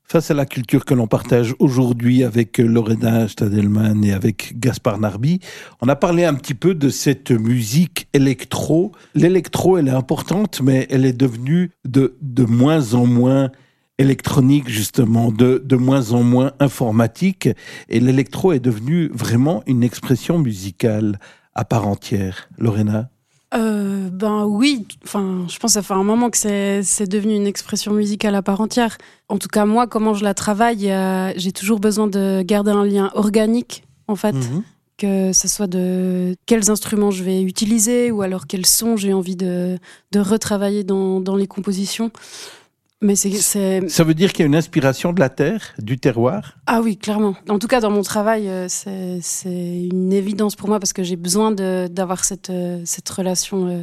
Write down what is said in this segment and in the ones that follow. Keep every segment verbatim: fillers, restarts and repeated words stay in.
Face à la culture que l'on partage aujourd'hui avec Lorena Stadelman et avec Gaspard Narby, on a parlé un petit peu de cette musique électro. L'électro, elle est importante, mais elle est devenue de, de moins en moins électronique, justement, de, de moins en moins informatique. Et l'électro est devenu vraiment une expression musicale à part entière. Lorena ? Euh, ben oui, enfin, je pense que ça fait un moment que c'est, c'est devenu une expression musicale à part entière. En tout cas, moi, comment je la travaille, euh, j'ai toujours besoin de garder un lien organique, en fait. Mm-hmm. Que ce soit de quels instruments je vais utiliser ou alors quels sons j'ai envie de, de retravailler dans, dans les compositions. Mais c'est, c'est... Ça veut dire qu'il y a une inspiration de la terre, du terroir ? Ah oui, clairement. En tout cas, dans mon travail, c'est, c'est une évidence pour moi parce que j'ai besoin de, d'avoir cette, cette relation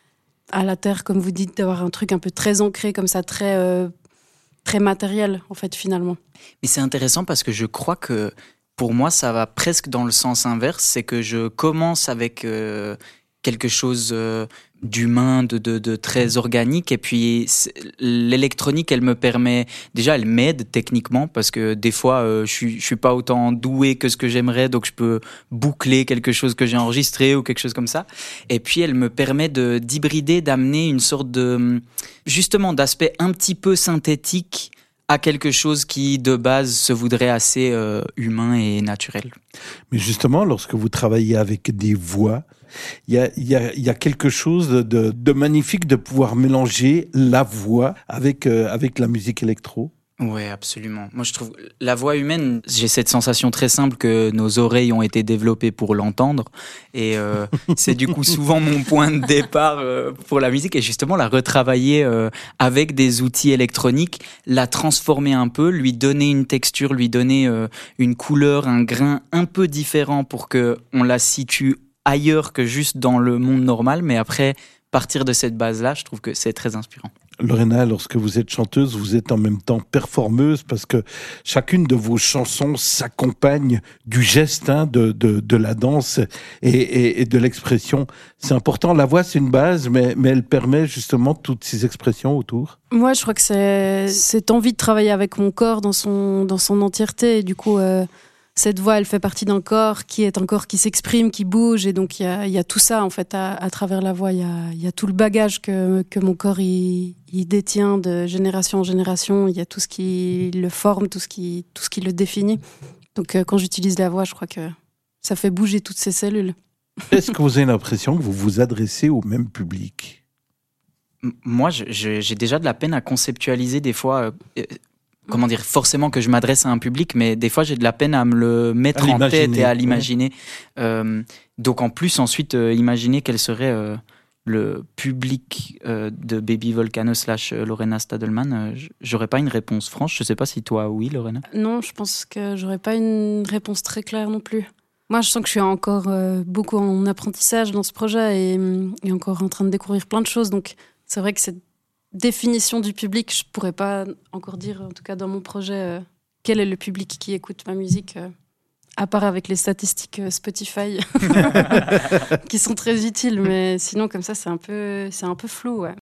à la terre, comme vous dites, d'avoir un truc un peu très ancré, comme ça, très, euh, très matériel, en fait, finalement. Mais c'est intéressant parce que je crois que, pour moi, ça va presque dans le sens inverse. C'est que je commence avec euh, quelque chose... Euh, d'humain, de, de, de très organique. Et puis, l'électronique, elle me permet... Déjà, elle m'aide techniquement parce que des fois, euh, je suis, je suis pas autant doué que ce que j'aimerais, donc je peux boucler quelque chose que j'ai enregistré ou quelque chose comme ça. Et puis, elle me permet de, d'hybrider, d'amener une sorte de... Justement, d'aspect un petit peu synthétique à quelque chose qui, de base, se voudrait assez euh, humain et naturel. Mais justement, lorsque vous travaillez avec des voix, il y a, y a, y a quelque chose de, de magnifique de pouvoir mélanger la voix avec, euh, avec la musique électro. Oui, absolument. Moi, je trouve la voix humaine, j'ai cette sensation très simple que nos oreilles ont été développées pour l'entendre. Et euh, c'est du coup souvent mon point de départ euh, pour la musique. Et justement, la retravailler euh, avec des outils électroniques, la transformer un peu, lui donner une texture, lui donner euh, une couleur, un grain un peu différent pour qu'on la situe ailleurs que juste dans le monde normal. Mais après, partir de cette base-là, je trouve que c'est très inspirant. Lorena, lorsque vous êtes chanteuse, vous êtes en même temps performeuse parce que chacune de vos chansons s'accompagne du geste, hein, de, de, de la danse et, et, et de l'expression. C'est important. La voix, c'est une base, mais, mais elle permet justement toutes ces expressions autour. Moi, je crois que c'est cette envie de travailler avec mon corps dans son, dans son entièreté. Et du coup, euh, cette voix, elle fait partie d'un corps qui est un corps qui s'exprime, qui bouge. Et donc, il y a, y a tout ça, en fait, à, à travers la voix. Il y a, y a tout le bagage que, que mon corps il, il détient de génération en génération. Il y a tout ce qui le forme, tout ce qui, tout ce qui le définit. Donc, euh, quand j'utilise la voix, je crois que ça fait bouger toutes ces cellules. Est-ce que vous avez l'impression que vous vous adressez au même public ? Moi, je, je, j'ai déjà de la peine à conceptualiser des fois... Euh, Comment dire, forcément que je m'adresse à un public, mais des fois j'ai de la peine à me le mettre en tête et à l'imaginer. Ouais. Euh, donc en plus, ensuite, euh, imaginer quel serait euh, le public euh, de Baby Volcano slash Lorena Stadelman, euh, j'aurais pas une réponse franche. Je sais pas si toi, oui, Lorena. Non, je pense que j'aurais pas une réponse très claire non plus. Moi, je sens que je suis encore euh, beaucoup en apprentissage dans ce projet et, et encore en train de découvrir plein de choses. Donc c'est vrai que c'est définition du public, je pourrais pas encore dire, en tout cas dans mon projet, euh, quel est le public qui écoute ma musique, euh, à part avec les statistiques euh, Spotify, qui sont très utiles, mais sinon comme ça c'est un peu, c'est un peu flou, ouais.